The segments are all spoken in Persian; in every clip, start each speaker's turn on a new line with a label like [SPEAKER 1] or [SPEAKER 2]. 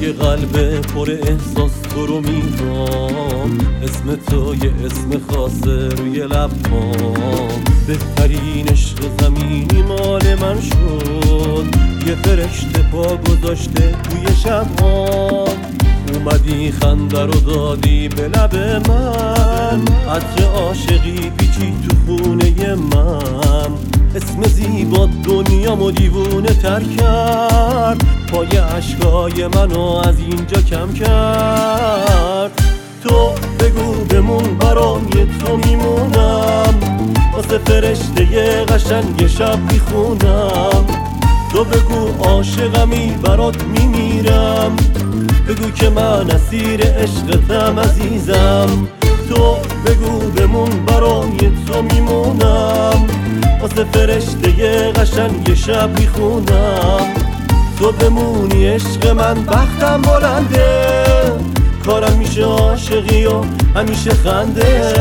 [SPEAKER 1] توی قلب پر احساس تو رو میخوام، اسم تو یه اسم خاصه روی لبام. بهترین عشق زمینی مال من شد، یه فرشته پا گذاشته توی شبام. اومدی خنده رو دادی به لب من، عطر عاشقی پیچی تو خونه من. اسم زیبا دنیامو دیوونه تر کرد، پای عشقای منو از اینجا کم کرد. تو بگو بمون برای تو میمونم، واسه فرشته قشنگ شب میخونم. تو بگو عاشقمی برات میمیرم، بگو که من اسیر عشقتم عزیزم. تو بگو بمون برای تو میمونم، واسه فرشته قشنگ شب میخونم. تو بمونی عشق من بختم بلنده، کارم میشه عاشقی و همیشه خنده.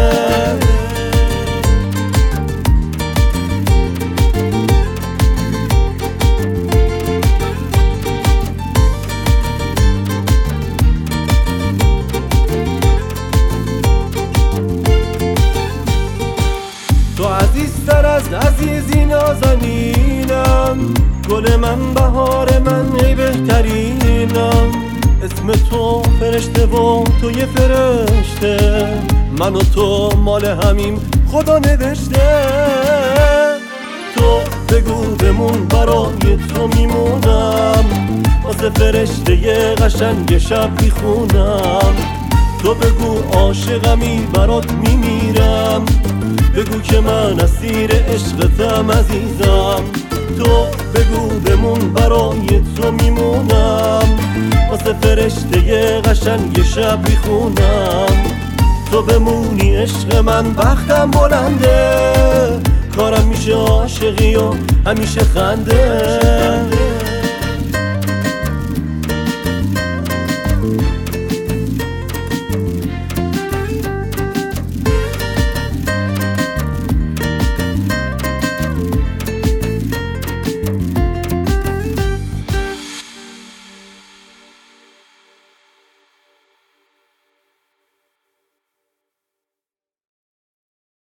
[SPEAKER 1] تو عزیزتر از عزیزی نازنینم، گل من بهار من ای بهترینم. اسم تو فرشته و تو یه فرشته، من و تو مال همیم خدا نوشته. تو بگو بمون برای تو میمونم، واسه فرشته قشنگ شب میخونم. تو بگو عاشقمی برات میمیرم، بگو که من اسیر عشقتم عزیزم. تو بگو بمون برای تو میمونم، واسه فرشته قشنگ شب میخونم. تو بمونی عشق من بختم بلنده، کارم میشه عاشقی و همیشه خنده.